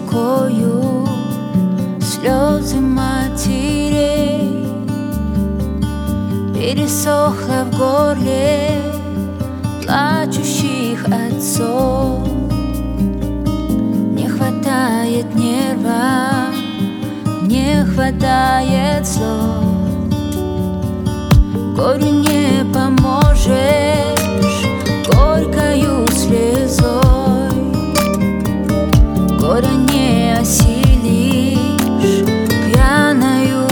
рукою слезы матерей. Пересохло в горле плачущих отцов. Не хватает нерва, не хватает слов. Горю не поможешь горькою слезой. Горя не осилишь пьяною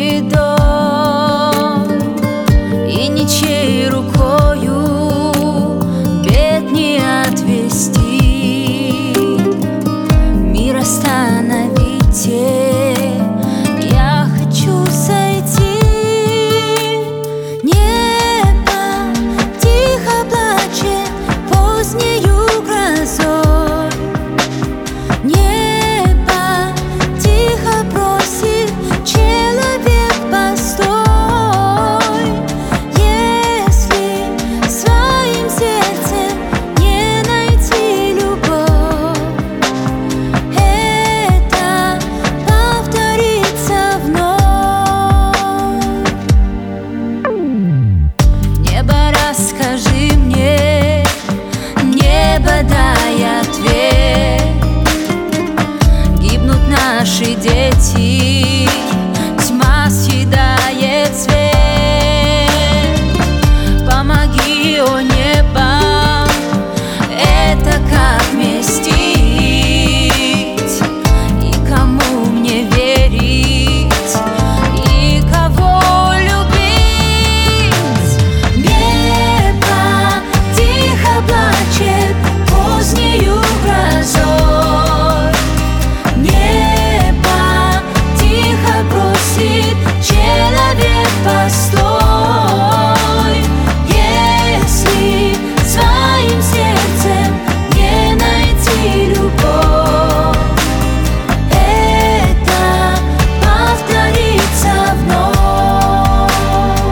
бедой. И ничьей рукою бед не отвести. Мир остановите, я хочу сойти. Небо тихо плачет позднею грозой. Небо тихо просит, человек, постой. Если своим сердцем не найти любовь, это повторится вновь. Небо, расскажи мне, небо, дай ответ. Гибнут наши дети, тьма съедает свет. Помоги, о небо, это как вместить? И кому мне верить? И кого любить? Небо тихо плачет позднею грозой. Небо тихо просит, человек, постой. Если своим сердцем не найти любовь, это повторится вновь.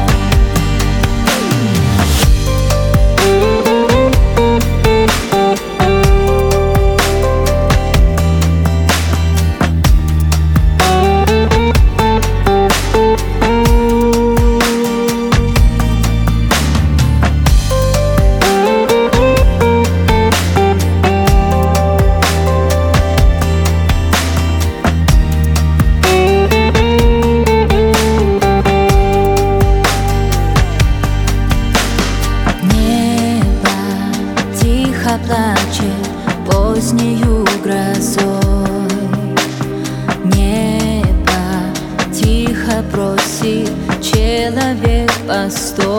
Небо тихо плачет позднею грозой. Небо тихо просит, человек, постой.